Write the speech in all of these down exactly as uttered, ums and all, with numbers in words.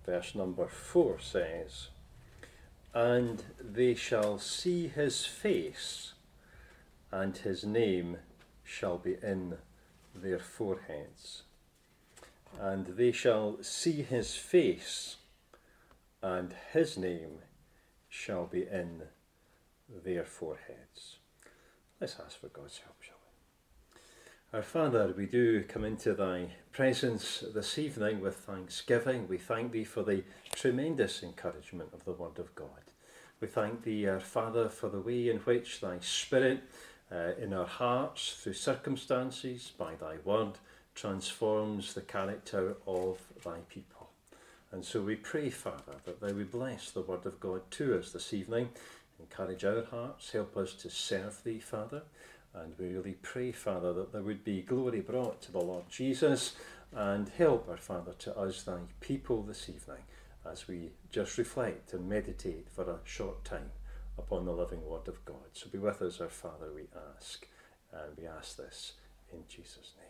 verse number four says, "And they shall see his face, and his name shall be in their foreheads." And they shall see his face, and his name shall be in their foreheads. Let's ask for God's help, shall we? Our Father, we do come into thy presence this evening with thanksgiving. We thank thee for the tremendous encouragement of the Word of God. We thank thee, our Father, for the way in which thy Spirit uh, in our hearts, through circumstances, by thy Word, transforms the character of thy people. And so we pray, Father, that thou would bless the Word of God to us this evening, encourage our hearts, help us to serve thee, Father. And we really pray, Father, that there would be glory brought to the Lord Jesus, and help, our Father, to us, thy people, this evening, as we just reflect and meditate for a short time upon the living Word of God. So be with us, our Father, we ask, and we ask this in Jesus' name.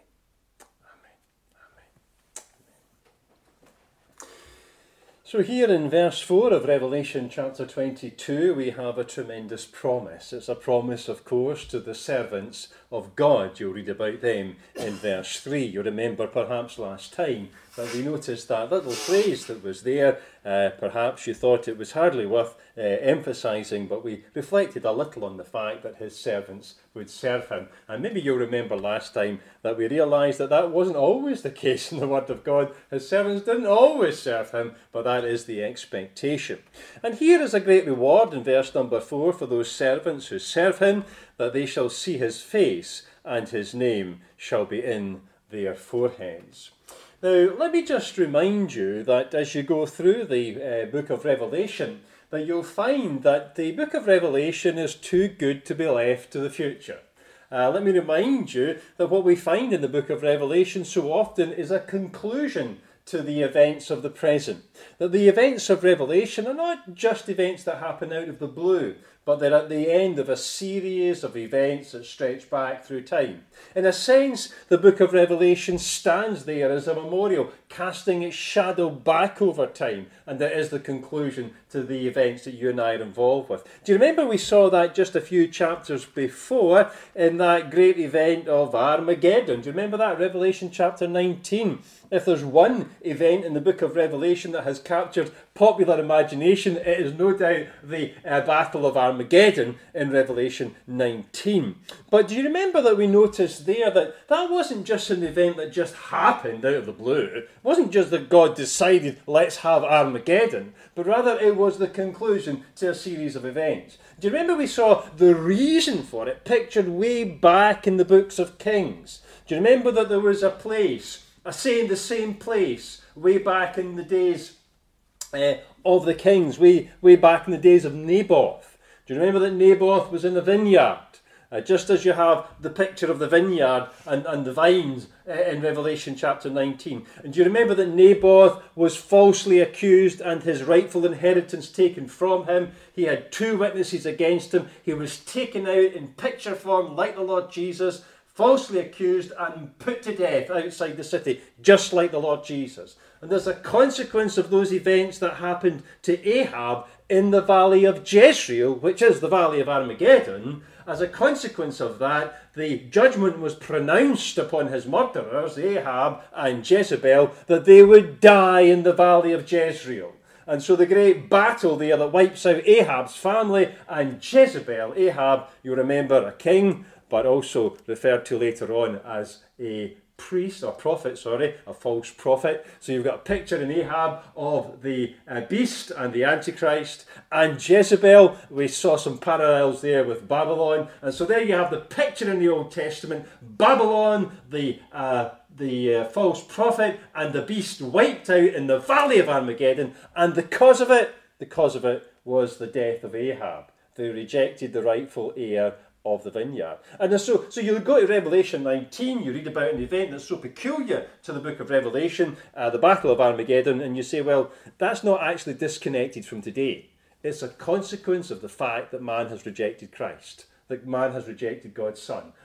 So here in verse four of Revelation chapter twenty-two, we have a tremendous promise. It's a promise, of course, to the servants of God. You'll read about them in verse three. You'll remember perhaps last time that we noticed that little phrase that was there. Uh, perhaps you thought it was hardly worth uh, emphasising, but we reflected a little on the fact that his servants would serve him. And maybe you'll remember last time that we realised that that wasn't always the case in the Word of God. His servants didn't always serve him, but that is the expectation. And here is a great reward in verse number four for those servants who serve him, that they shall see his face, and his name shall be in their foreheads. Now, let me just remind you that as you go through the uh, book of Revelation, that you'll find that the book of Revelation is too good to be left to the future. Uh, let me remind you that what we find in the book of Revelation so often is a conclusion to the events of the present. That the events of Revelation are not just events that happen out of the blue, but they're at the end of a series of events that stretch back through time. In a sense, the book of Revelation stands there as a memorial, casting its shadow back over time, and it is the conclusion to the events that you and I are involved with. Do you remember we saw that just a few chapters before in that great event of Armageddon? Do you remember that? Revelation chapter nineteen. If there's one event in the book of Revelation that has captured popular imagination, it is no doubt the uh, Battle of Armageddon in Revelation nineteen. But do you remember that we noticed there that that wasn't just an event that just happened out of the blue? It wasn't just that God decided, let's have Armageddon, but rather it was the conclusion to a series of events. Do you remember we saw the reason for it pictured way back in the books of Kings? Do you remember that there was a place, I say in the same place, way back in the days uh, of the kings, way, way back in the days of Naboth. Do you remember that Naboth was in a vineyard? Uh, just as you have the picture of the vineyard and, and the vines uh, in Revelation chapter nineteen. And do you remember that Naboth was falsely accused and his rightful inheritance taken from him? He had two witnesses against him. He was taken out in picture form like the Lord Jesus, falsely accused and put to death outside the city, just like the Lord Jesus. And there's a consequence of those events that happened to Ahab in the valley of Jezreel, which is the valley of Armageddon. As a consequence of that, the judgment was pronounced upon his murderers, Ahab and Jezebel, that they would die in the valley of Jezreel. And so the great battle there that wipes out Ahab's family and Jezebel, Ahab, you remember, a king, but also referred to later on as a priest, or prophet, sorry, a false prophet. So you've got a picture in Ahab of the uh, beast and the Antichrist, and Jezebel. We saw some parallels there with Babylon. And so there you have the picture in the Old Testament, Babylon, the uh, the uh, false prophet, and the beast wiped out in the valley of Armageddon. And the cause of it, the cause of it was the death of Ahab. They rejected the rightful heir of the vineyard. And so, so you go to Revelation nineteen, you read about an event that's so peculiar to the book of Revelation, uh, the Battle of Armageddon, and you say, well, that's not actually disconnected from today. It's a consequence of the fact that man has rejected Christ, that man has rejected God's Son,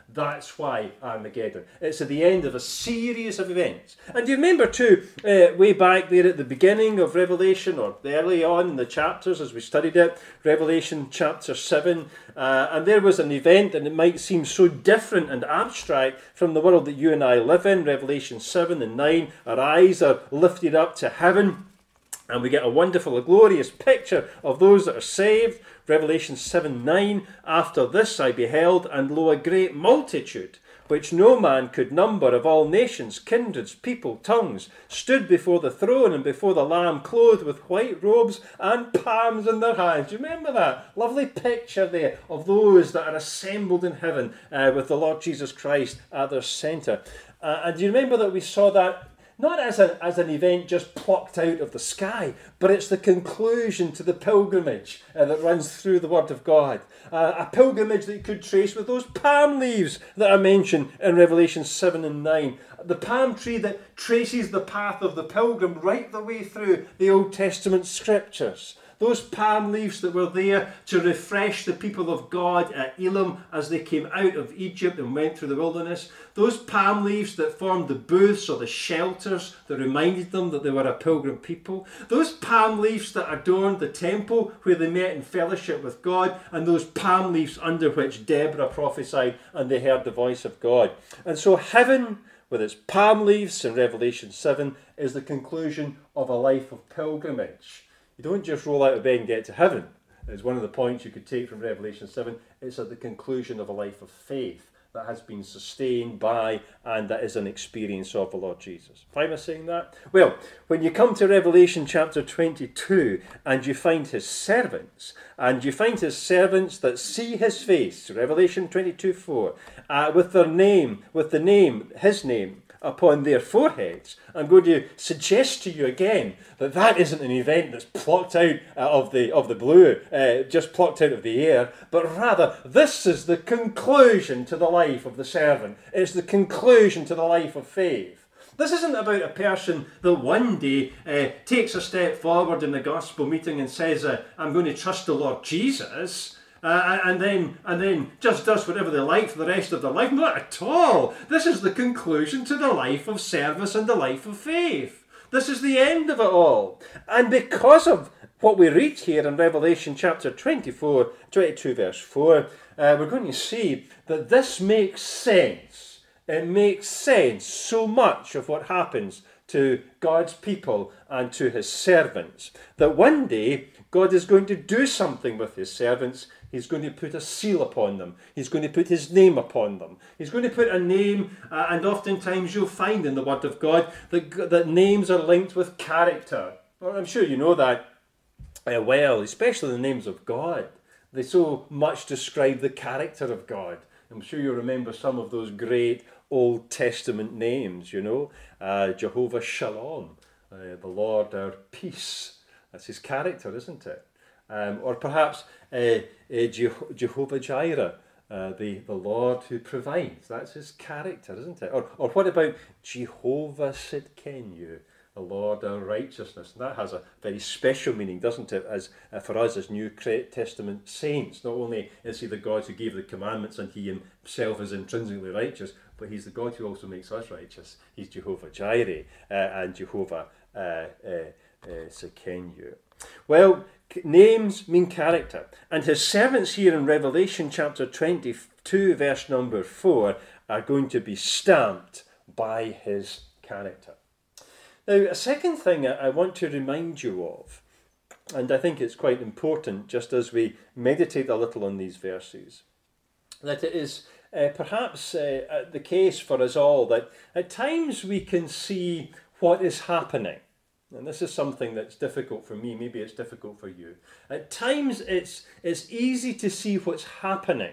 That's why Armageddon. It's at the end of a series of events. And do you remember too, uh, way back there at the beginning of Revelation, or early on in the chapters as we studied it, Revelation chapter seven, uh, and there was an event, and it might seem so different and abstract from the world that you and I live in. Revelation seven and nine, our eyes are lifted up to heaven, and we get a wonderful, a glorious picture of those that are saved. Revelation seven nine, after this I beheld, and lo, a great multitude, which no man could number, of all nations, kindreds, people, tongues, stood before the throne and before the Lamb, clothed with white robes and palms in their hands. Do you remember that? Lovely picture there of those that are assembled in heaven uh, with the Lord Jesus Christ at their centre. Uh, and do you remember that we saw that not as, a, as an event just plucked out of the sky, but it's the conclusion to the pilgrimage uh, that runs through the Word of God. Uh, a pilgrimage that you could trace with those palm leaves that are mentioned in Revelation seven and nine. The palm tree that traces the path of the pilgrim right the way through the Old Testament scriptures. Those palm leaves that were there to refresh the people of God at Elim as they came out of Egypt and went through the wilderness. Those palm leaves that formed the booths or the shelters that reminded them that they were a pilgrim people. Those palm leaves that adorned the temple where they met in fellowship with God. And those palm leaves under which Deborah prophesied and they heard the voice of God. And so heaven, with its palm leaves in Revelation seven, is the conclusion of a life of pilgrimage. You don't just roll out of bed and get to heaven. It's one of the points you could take from Revelation seven. It's at the conclusion of a life of faith that has been sustained by and that is an experience of the Lord Jesus. Why am I saying that? Well, when you come to Revelation chapter twenty-two and you find his servants, and you find his servants that see his face, Revelation twenty-two four, uh, with their name, with the name, his name, upon their foreheads, I'm going to suggest to you again that that isn't an event that's plucked out of the of the blue, uh, just plucked out of the air, but rather this is the conclusion to the life of the servant. It's the conclusion to the life of faith. This isn't about a person that one day uh, takes a step forward in the gospel meeting and says, uh, I'm going to trust the Lord Jesus, Uh, and then and then just does whatever they like for the rest of their life. Not at all. This is the conclusion to the life of service and the life of faith. This is the end of it all. And because of what we read here in Revelation chapter twenty-four, twenty-two verse four, uh, we're going to see that this makes sense. It makes sense so much of what happens to God's people and to his servants, that one day God is going to do something with his servants. He's going to put a seal upon them. He's going to put his name upon them. He's going to put a name, uh, and oftentimes you'll find in the Word of God that, that names are linked with character. Well, I'm sure you know that uh, well, especially the names of God. They so much describe the character of God. I'm sure you remember some of those great Old Testament names, you know. Uh, Jehovah Shalom, uh, the Lord our peace. That's his character, isn't it? Um, or perhaps uh, uh, Je- Jehovah Jireh, uh, the, the Lord who provides. That's his character, isn't it? Or, or what about Jehovah Sidkenu, the Lord our righteousness? And that has a very special meaning, doesn't it, as uh, for us as New Testament saints. Not only is he the God who gave the commandments and he himself is intrinsically righteous, but he's the God who also makes us righteous. He's Jehovah Jireh uh, and Jehovah uh, uh, uh, Sidkenu. Well, names mean character. And his servants here in Revelation chapter twenty-two, verse number four, are going to be stamped by his character. Now, a second thing I want to remind you of, and I think it's quite important just as we meditate a little on these verses, that it is uh, perhaps uh, the case for us all that at times we can see what is happening. And this is something that's difficult for me, maybe it's difficult for you. At times it's it's easy to see what's happening,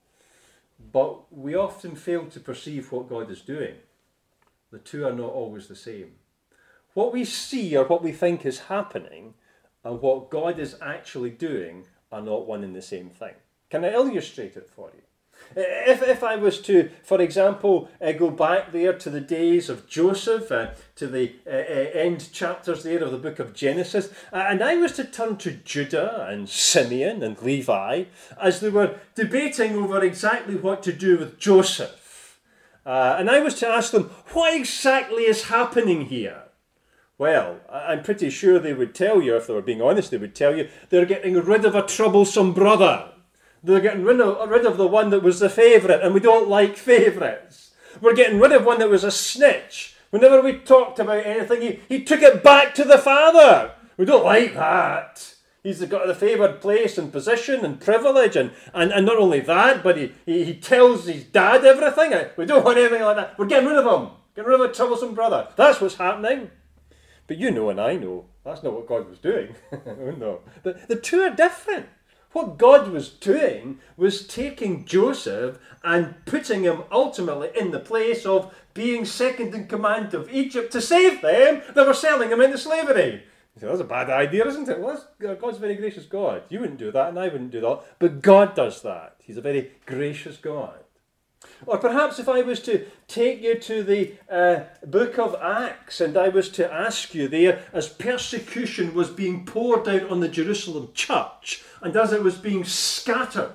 but we often fail to perceive what God is doing. The two are not always the same. What we see or what we think is happening and what God is actually doing are not one and the same thing. Can I illustrate it for you? If, if I was to, for example, uh, go back there to the days of Joseph, uh, to the uh, uh, end chapters there of the book of Genesis, uh, and I was to turn to Judah and Simeon and Levi as they were debating over exactly what to do with Joseph, uh, and I was to ask them, what exactly is happening here? Well, I'm pretty sure they would tell you, if they were being honest, they would tell you they're getting rid of a troublesome brother. They're getting rid of, rid of the one that was the favourite, and we don't like favourites. We're getting rid of one that was a snitch. Whenever we talked about anything, he, he took it back to the father. We don't like that. He's got the favoured place and position and privilege, and, and, and not only that, but he, he, he tells his dad everything. We don't want anything like that. We're getting rid of him. Getting rid of a troublesome brother. That's what's happening. But you know and I know, that's not what God was doing. No. The, the two are different. What God was doing was taking Joseph and putting him ultimately in the place of being second in command of Egypt to save them that were selling him into slavery. You say, that's a bad idea, isn't it? Well, that's, God's a very gracious God. You wouldn't do that and I wouldn't do that. But God does that. He's a very gracious God. Or perhaps if I was to take you to the uh, book of Acts and I was to ask you there, as persecution was being poured out on the Jerusalem church and as it was being scattered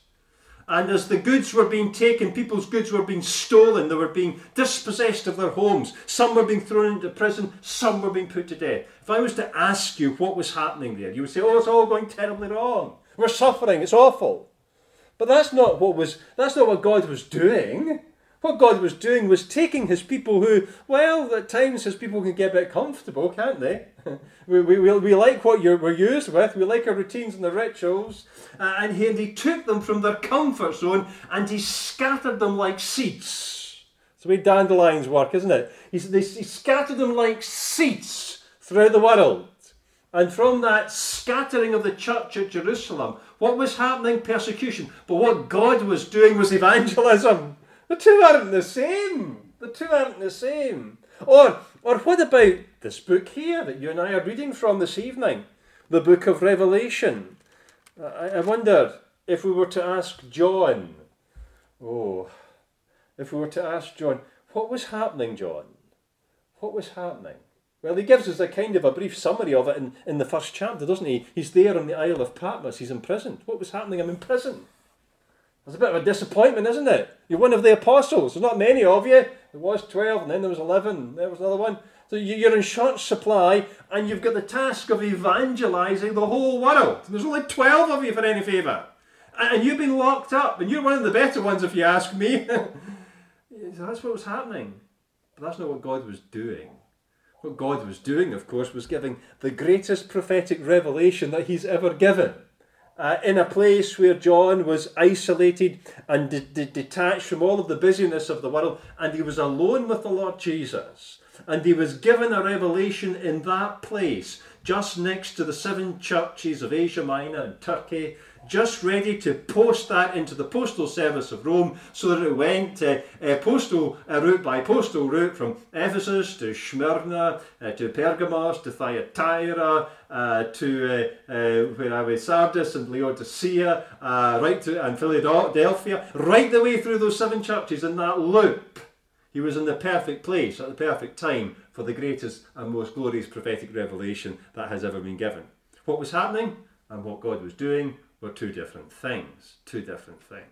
and as the goods were being taken, people's goods were being stolen, they were being dispossessed of their homes, some were being thrown into prison, some were being put to death. If I was to ask you what was happening there, you would say, oh, it's all going terribly wrong. We're suffering, it's awful. But that's not what was that's not what God was doing. What God was doing was taking his people who, well, at times his people can get a bit comfortable, can't they? we, we, we, we like what you're, we're used with, we like our routines and the rituals, uh, and, he, and he took them from their comfort zone and he scattered them like seeds. It's the way dandelions work, isn't it? He, they, he scattered them like seeds throughout the world. And from that scattering of the church at Jerusalem, what was happening? Persecution. But what God was doing was evangelism. The two aren't the same. The two aren't the same. Or, or what about this book here that you and I are reading from this evening? The book of Revelation. I, I wonder if we were to ask John, oh, if we were to ask John, what was happening, John? What was happening? Well, he gives us a kind of a brief summary of it in, in the first chapter, doesn't he? He's there on the Isle of Patmos. He's imprisoned. What was happening? I'm in prison. It's a bit of a disappointment, isn't it? You're one of the apostles. There's not many of you. There was twelve, and then there was eleven. There was another one. So you're in short supply, and you've got the task of evangelising the whole world. There's only twelve of you for any favour. And you've been locked up, and you're one of the better ones, if you ask me. So that's what was happening. But that's not what God was doing. What God was doing, of course, was giving the greatest prophetic revelation that he's ever given. Uh, in a place where John was isolated and de- de- detached from all of the busyness of the world, and he was alone with the Lord Jesus. And he was given a revelation in that place, just next to the seven churches of Asia Minor and Turkey, just ready to post that into the postal service of Rome so that it went uh, uh, postal uh, route by postal route from Ephesus to Smyrna, uh, to Pergamos, to Thyatira, uh, to uh, uh, where are we, Sardis and Laodicea, uh, right to and Philadelphia, right the way through those seven churches in that loop. He was in the perfect place at the perfect time for the greatest and most glorious prophetic revelation that has ever been given. What was happening and what God was doing were two different things. Two different things.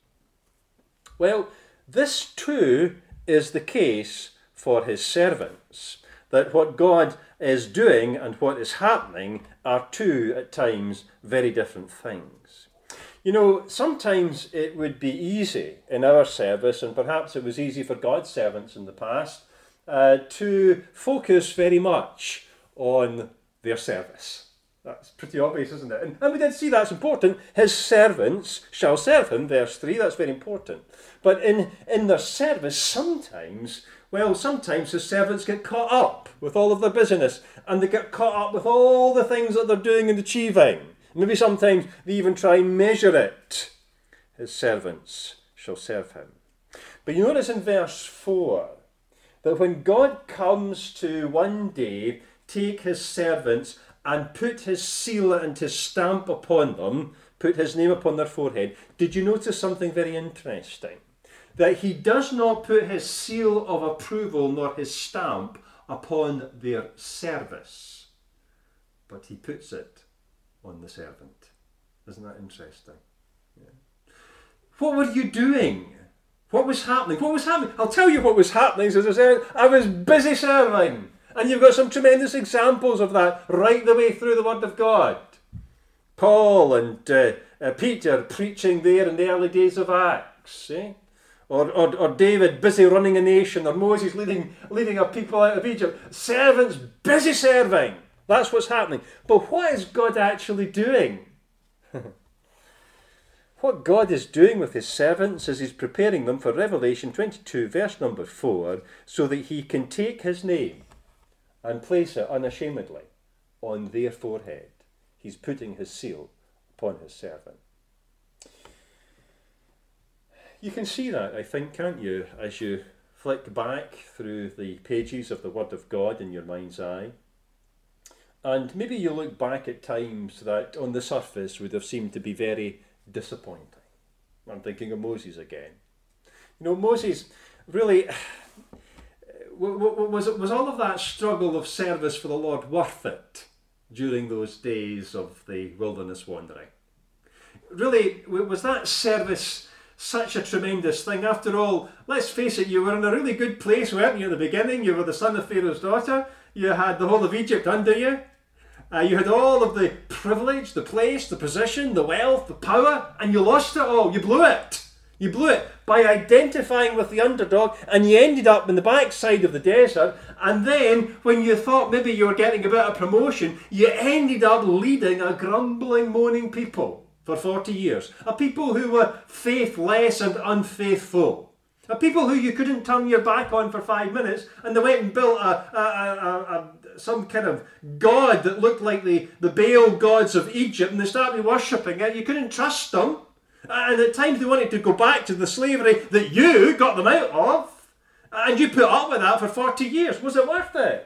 Well, this too is the case for his servants. That what God is doing and what is happening are two, at times, very different things. You know, sometimes it would be easy in our service, and perhaps it was easy for God's servants in the past, uh, to focus very much on their service. That's pretty obvious, isn't it? And, and we did see that's important. His servants shall serve him, verse three, that's very important. But in, in their service, sometimes, well, sometimes his servants get caught up with all of their busyness, and they get caught up with all the things that they're doing and achieving. Maybe sometimes they even try and measure it. His servants shall serve him. But you notice in verse four, that when God comes to one day take his servants and put his seal and his stamp upon them, put his name upon their forehead, did you notice something very interesting? That he does not put his seal of approval nor his stamp upon their service, but he puts it on the servant. Isn't that interesting? Yeah. What were you doing? What was happening? What was happening? I'll tell you what was happening. As I said, I was busy serving. And you've got some tremendous examples of that right the way through the Word of God. Paul and uh, uh, Peter preaching there in the early days of Acts. Eh? Or, or, or David busy running a nation. Or Moses leading, leading a people out of Egypt. Servants busy serving. That's what's happening. But what is God actually doing? What God is doing with his servants is he's preparing them for Revelation twenty-two, verse number four, so that he can take his name and place it unashamedly on their forehead. He's putting his seal upon his servant. You can see that, I think, can't you, as you flick back through the pages of the Word of God in your mind's eye. And maybe you look back at times that on the surface would have seemed to be very disappointing. I'm thinking of Moses again. You know, Moses really, was, was all of that struggle of service for the Lord worth it during those days of the wilderness wandering? Really, was that service such a tremendous thing? After all, let's face it, you were in a really good place, weren't you, at the beginning? You were the son of Pharaoh's daughter. You had the whole of Egypt under you. Uh, you had all of the privilege, the place, the position, the wealth, the power, and you lost it all. You blew it. You blew it by identifying with the underdog, and you ended up in the backside of the desert. And then, when you thought maybe you were getting a bit of promotion, you ended up leading a grumbling, moaning people for forty years. A people who were faithless and unfaithful. A people who you couldn't turn your back on for five minutes, and they went and built a, a, a, a, some kind of god that looked like the, the Baal gods of Egypt, and they started worshipping it. You couldn't trust them. And at times they wanted to go back to the slavery that you got them out of, and you put up with that for forty years. Was it worth it?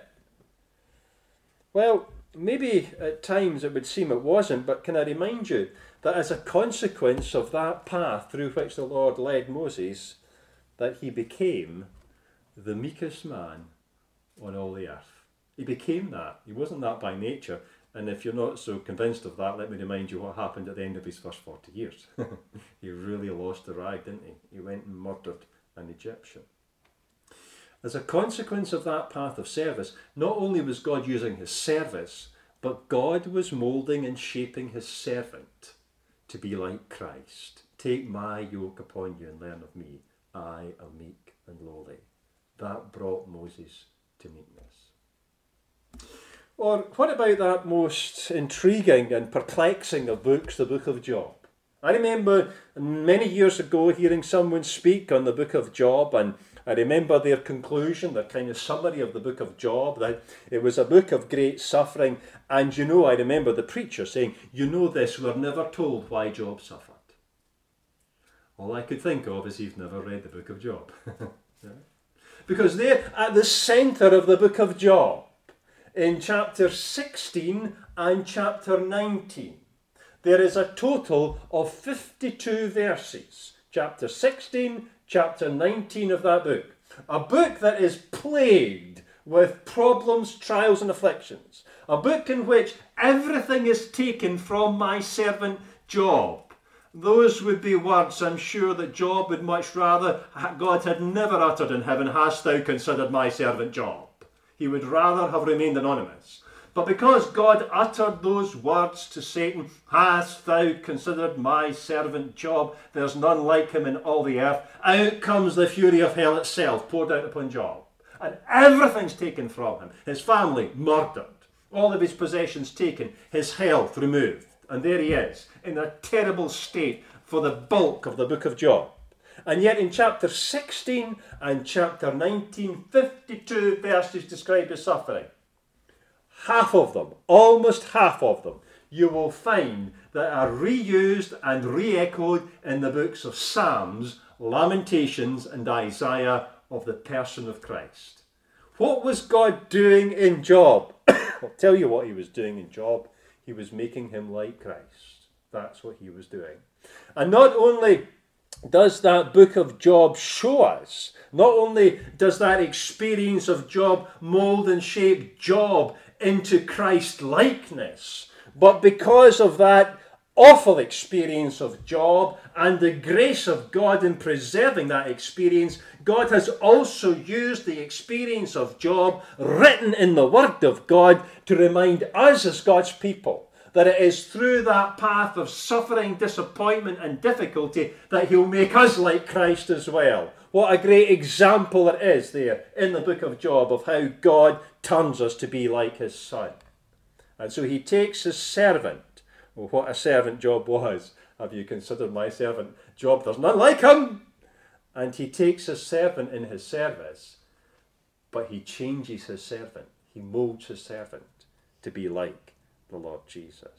Well, maybe at times it would seem it wasn't, but can I remind you that as a consequence of that path through which the Lord led Moses, that he became the meekest man on all the earth. He became that. He wasn't that by nature. And if you're not so convinced of that, let me remind you what happened at the end of his first forty years. He really lost the rag, didn't he? He went and murdered an Egyptian. As a consequence of that path of service, not only was God using his service, but God was moulding and shaping his servant to be like Christ. Take my yoke upon you and learn of me. I am meek and lowly. That brought Moses to meekness. Or what about that most intriguing and perplexing of books, the book of Job? I remember many years ago hearing someone speak on the book of Job, and I remember their conclusion, their kind of summary of the book of Job, that it was a book of great suffering. And you know, I remember the preacher saying, you know this, we're never told why Job suffered. All I could think of is he's never read the book of Job. Yeah. Because there, at the centre of the book of Job, in chapter sixteen and chapter nineteen, there is a total of fifty-two verses. Chapter sixteen, chapter nineteen of that book. A book that is plagued with problems, trials and afflictions. A book in which everything is taken from my servant Job. Those would be words, I'm sure, that Job would much rather God had never uttered in heaven, hast thou considered my servant Job? He would rather have remained anonymous. But because God uttered those words to Satan, hast thou considered my servant Job? There's none like him in all the earth. Out comes the fury of hell itself, poured out upon Job. And everything's taken from him. His family murdered. All of his possessions taken. His health removed. And there he is, in a terrible state for the bulk of the book of Job. And yet in chapter sixteen and chapter nineteen, fifty-two verses describe his suffering. Half of them, almost half of them, you will find that are reused and re-echoed in the books of Psalms, Lamentations and Isaiah of the person of Christ. What was God doing in Job? I'll tell you what he was doing in Job. He was making him like Christ. That's what he was doing. And not only does that book of Job show us, not only does that experience of Job mold and shape Job into Christ-likeness, but because of that awful experience of Job and the grace of God in preserving that experience, God has also used the experience of Job written in the Word of God to remind us as God's people that it is through that path of suffering, disappointment and difficulty that he'll make us like Christ as well. What a great example it is there in the book of Job of how God turns us to be like his Son. And so he takes his servant. Well, what a servant Job was. Have you considered my servant Job? There's none like him. And he takes his servant in his service, but he changes his servant. He molds his servant to be like the Lord Jesus.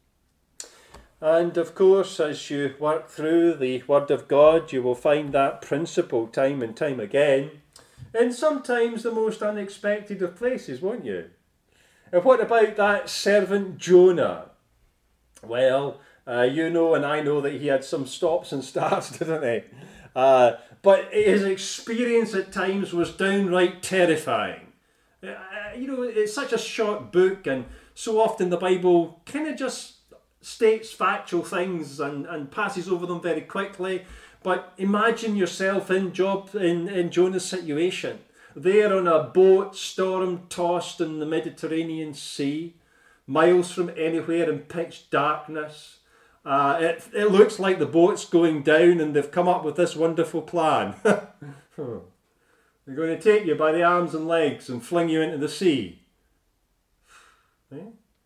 And of course, as you work through the Word of God, you will find that principle time and time again, in sometimes the most unexpected of places, won't you? And what about that servant Jonah? Well, uh, you know and I know that he had some stops and starts, didn't he? Uh, but his experience at times was downright terrifying. Uh, you know, it's such a short book, and so often the Bible kind of just states factual things and, and passes over them very quickly. But imagine yourself in Job, in, in Jonah's situation, there on a boat, storm-tossed in the Mediterranean Sea, miles from anywhere in pitch darkness. Uh, it, it looks like the boat's going down and they've come up with this wonderful plan. They're going to take you by the arms and legs and fling you into the sea. Eh?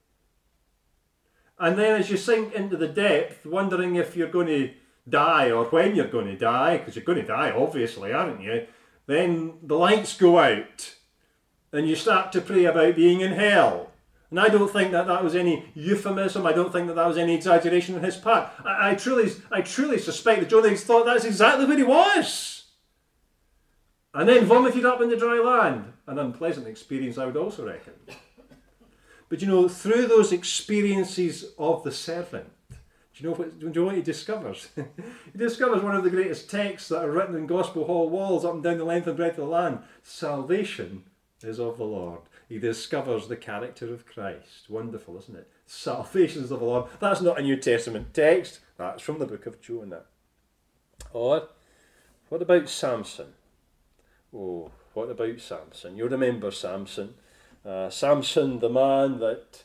And then as you sink into the depth, wondering if you're going to die or when you're going to die, because you're going to die obviously, aren't you? Then the lights go out and you start to pray about being in hell. And I don't think that that was any euphemism. I don't think that that was any exaggeration on his part. I, I truly I truly suspect that Jonah thought that's exactly where he was. And then vomited up in the dry land. An unpleasant experience, I would also reckon. But you know, through those experiences of the servant, do you know what, do you know what he discovers? He discovers one of the greatest texts that are written in Gospel Hall walls up and down the length and breadth of the land. Salvation is of the Lord. He discovers the character of Christ. Wonderful, isn't it? Salvation is of the Lord. That's not a New Testament text. That's from the book of Jonah. Or, what about Samson? Oh, what about Samson? You remember Samson. Uh, Samson, the man that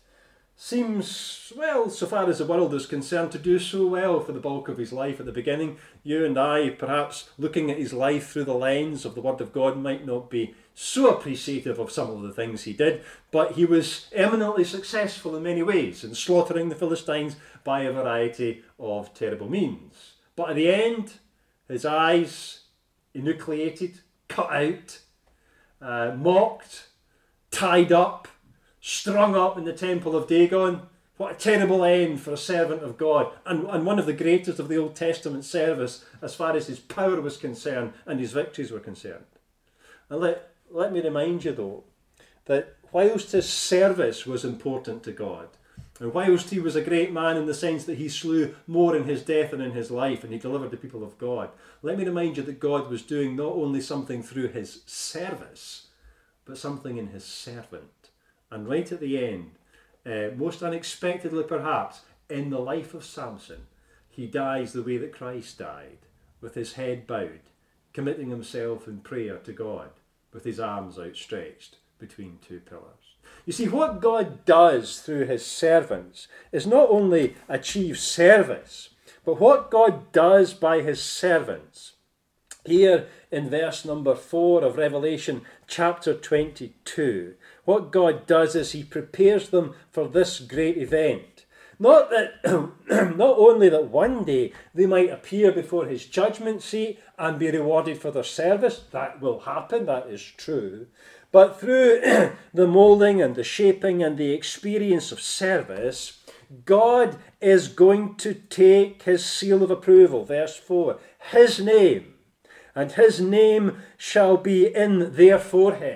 seems, well, so far as the world is concerned, to do so well for the bulk of his life at the beginning. You and I, perhaps looking at his life through the lens of the Word of God, might not be so appreciative of some of the things he did, but he was eminently successful in many ways in slaughtering the Philistines by a variety of terrible means. But at the end, his eyes enucleated, cut out, uh, mocked, tied up, strung up in the temple of Dagon. What a terrible end for a servant of God, and, and one of the greatest of the Old Testament service as far as his power was concerned and his victories were concerned. And let, let me remind you though, that whilst his service was important to God, and whilst he was a great man in the sense that he slew more in his death than in his life, and he delivered the people of God, let me remind you that God was doing not only something through his service, but something in his servant. And right at the end, uh, most unexpectedly perhaps, in the life of Samson, he dies the way that Christ died, with his head bowed, committing himself in prayer to God, with his arms outstretched between two pillars. You see, what God does through his servants is not only achieve service, but what God does by his servants. Here in verse number four of Revelation chapter twenty-two, what God does is he prepares them for this great event. Not that, not only that one day they might appear before his judgment seat and be rewarded for their service, that will happen, that is true, but through the moulding and the shaping and the experience of service, God is going to take his seal of approval, verse four, his name, and his name shall be in their foreheads.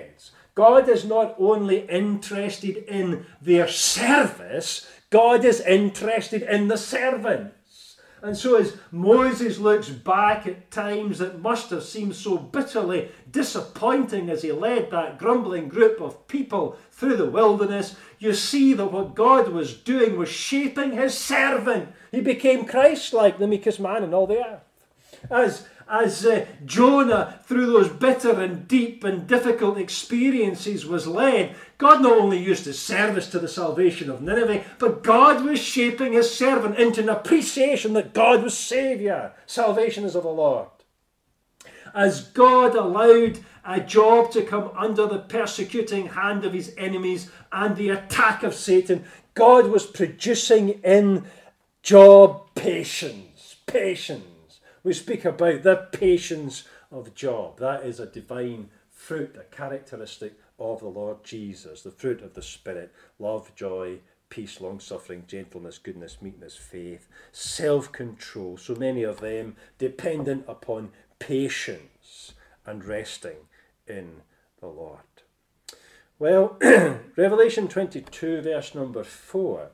God is not only interested in their service, God is interested in the servants. And so as Moses looks back at times that must have seemed so bitterly disappointing as he led that grumbling group of people through the wilderness, you see that what God was doing was shaping his servant. He became Christ-like, the meekest man in all the earth. As, as uh, Jonah, through those bitter and deep and difficult experiences, was led, God not only used his service to the salvation of Nineveh, but God was shaping his servant into an appreciation that God was Saviour. Salvation is of the Lord. As God allowed a Job to come under the persecuting hand of his enemies and the attack of Satan, God was producing in Job patience. Patience. We speak about the patience of Job. That is a divine fruit, a characteristic of the Lord Jesus, the fruit of the Spirit: love, joy, peace, long-suffering, gentleness, goodness, meekness, faith, self-control. So many of them dependent upon patience and resting in the Lord. Well, Revelation twenty-two, verse number four,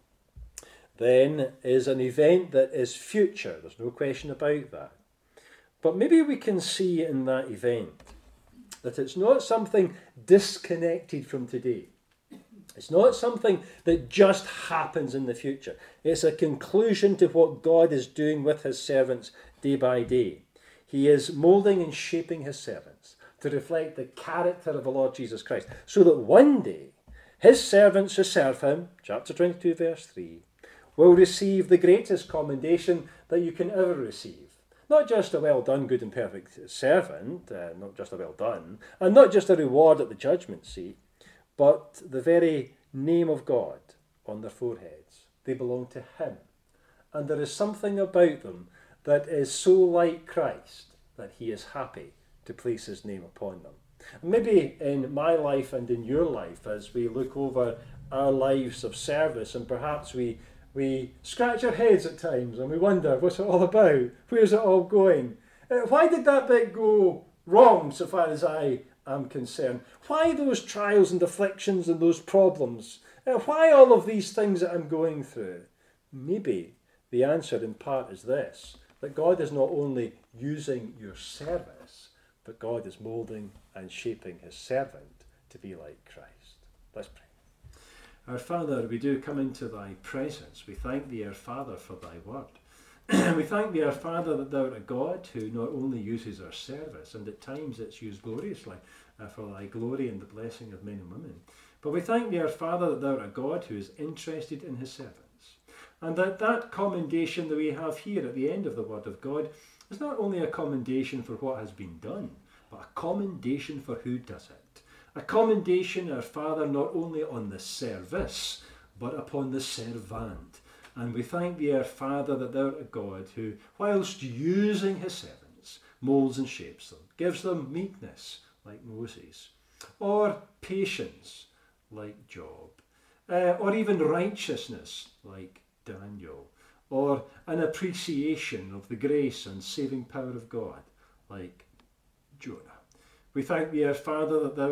then is an event that is future. There's no question about that. But maybe we can see in that event that it's not something disconnected from today. It's not something that just happens in the future. It's a conclusion to what God is doing with his servants day by day. He is moulding and shaping his servants to reflect the character of the Lord Jesus Christ, so that one day his servants who serve him, chapter twenty-two, verse three, will receive the greatest commendation that you can ever receive. Not just a well done, good and perfect servant, uh, not just a well done, and not just a reward at the judgment seat, but the very name of God on their foreheads. They belong to him. And there is something about them that is so like Christ that he is happy to place his name upon them. Maybe in my life and in your life, as we look over our lives of service, and perhaps we We scratch our heads at times and we wonder, what's it all about? Where's it all going? Uh, why did that bit go wrong so far as I am concerned? Why those trials and afflictions and those problems? Uh, why all of these things that I'm going through? Maybe the answer in part is this, that God is not only using your service, but God is moulding and shaping his servant to be like Christ. Let's pray. Our Father, we do come into thy presence. We thank thee, our Father, for thy word. We thank thee, our Father, that thou art a God who not only uses our service, and at times it's used gloriously uh, for thy glory and the blessing of men and women, but we thank thee, our Father, that thou art a God who is interested in his servants, and that that commendation that we have here at the end of the word of God is not only a commendation for what has been done, but a commendation for who does it. A commendation, our Father, not only on the service, but upon the servant. And we thank thee, our Father, that thou art a God who, whilst using his servants, moulds and shapes them, gives them meekness, like Moses, or patience, like Job, uh, or even righteousness, like Daniel, or an appreciation of the grace and saving power of God, like Jonah. We thank thee, our Father, that thou